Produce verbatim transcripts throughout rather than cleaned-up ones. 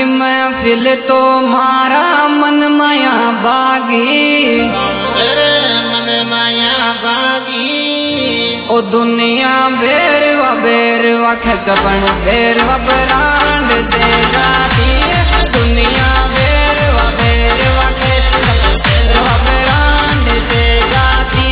महफिल तो मारा मन माया बागी, मन माया बागी। ओ दुनिया बेरवा बेरवा खसबन बेरवा बरांड दे जाती, दुनिया बेरवा बेरवा खसबन बेरवा बरांड दे जाती।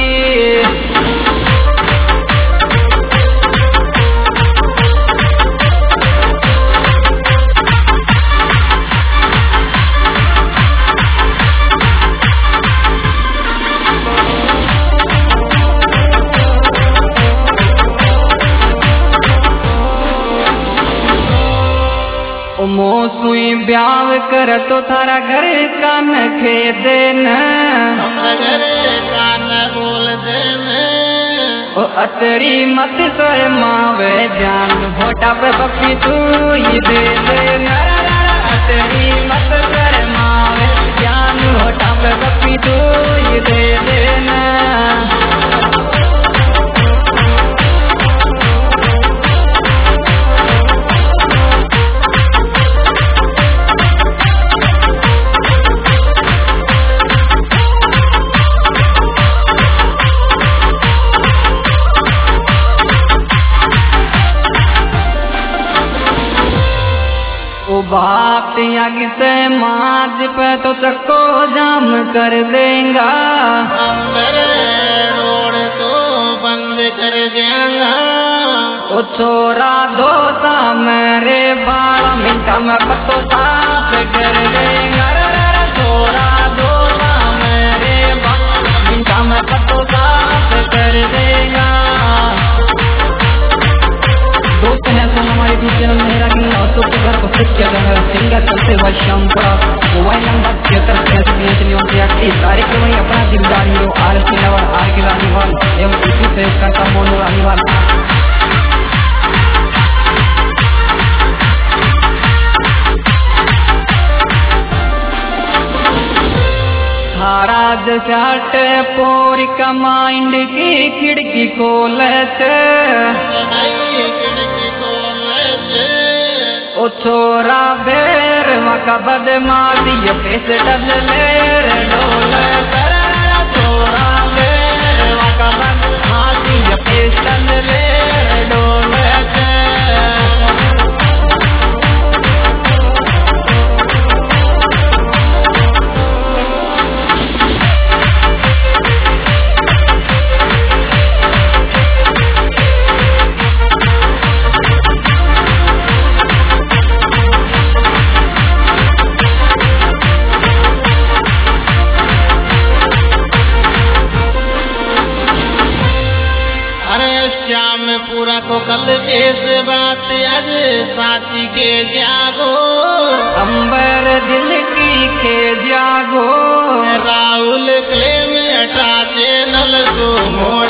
मोसुई ब्याव कर तो थारा घर कान खे देना, घर कान बोल देना। ओ अतरी मत सोए मावे जान भोटा पे बपी तू ही दे देना, अतरी मत सोए मावे जान भोटा पे बपी तू ही दे देना। बात यज्ञ से माज पे तो चक्को जाम कर देगा, रोड तो बंद कर देगा। ओ छोरा दोसा मेरे बाल मिनटा में पत्तो साफ कर देगा, छोरा दोसा मेरे बाल मिनटा में पत्तो साफ कर देगा। दोस्त है तो हमारे भी चैनल मेरा की औरतों के घर को फिट किया गया है, सिंगर चलते हुए शाम का मोबाइल नंबर छिहत्तर छियासी निन्यानवे कार्यक्रम में अपना जिम्मेदारी हो आर के नवर आर के रानीवाल एवं इसी से करता मोनू रानीवाल। थारा जट पोरी का माइंड की खिड़की खोलते, ओ छोरा बेर वका बदमाशी पेश डल लेर डोल कर, छोरा बेर वका बदमाशी पेश डल लेर डोल कर। पूरा तो कल इस बात आज साथी के जागो, अंबर दिल की के जागो। राहुल क्ले में हटा चैनल को